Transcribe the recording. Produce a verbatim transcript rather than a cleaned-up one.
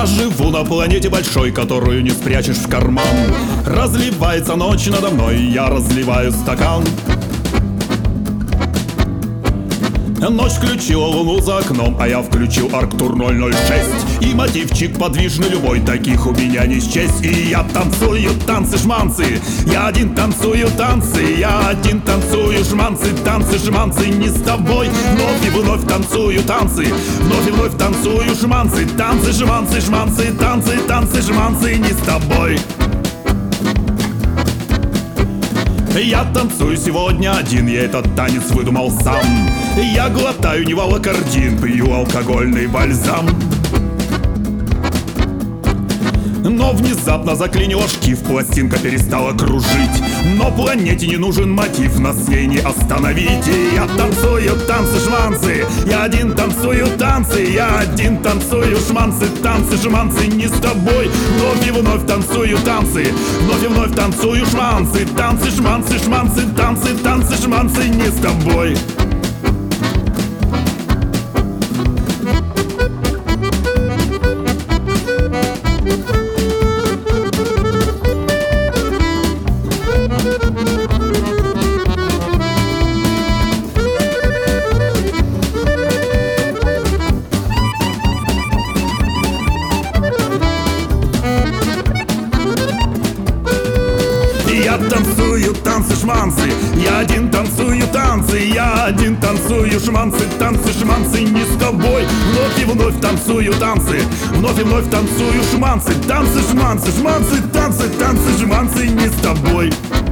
Я живу на планете большой, которую не спрячешь в карман. Разливается ночь надо мной, я разливаю стакан. Ночь включила луну за окном, а я включил Арктур ноль ноль шесть. И мотивчик подвижный любой, таких у меня не счесть. И я танцую танцы-шманцы, я один танцую танцы, я один танцую шманцы, танцы-шманцы не с тобой. Вновь и вновь танцую танцы, вновь и вновь танцую шманцы, танцы-шманцы, шманцы, танцы, танцы-шманцы не с тобой. Я танцую сегодня один, я этот танец выдумал сам. Я глотаю невалокардин, пью алкогольный бальзам. Но внезапно заклинило шкив, пластинка перестала кружить. Но планете не нужен мотив, нас с ней не остановить. И я танцую танцы-шманцы, я один танцую танцы, я один танцую шманцы, танцы-шманцы не с тобой. Вновь и вновь танцую танцы, вновь и вновь танцую шманцы, танцы-шманцы, шманцы, танцы, танцы-шманцы не с тобой. Я танцую танцы-шманцы, я один танцую танцы, я один танцую шманцы, танцы-шманцы не с тобой. Вновь и вновь танцую танцы, вновь и вновь танцую шманцы, танцы-шманцы, шманцы, танцы, танцы-шманцы не с тобой.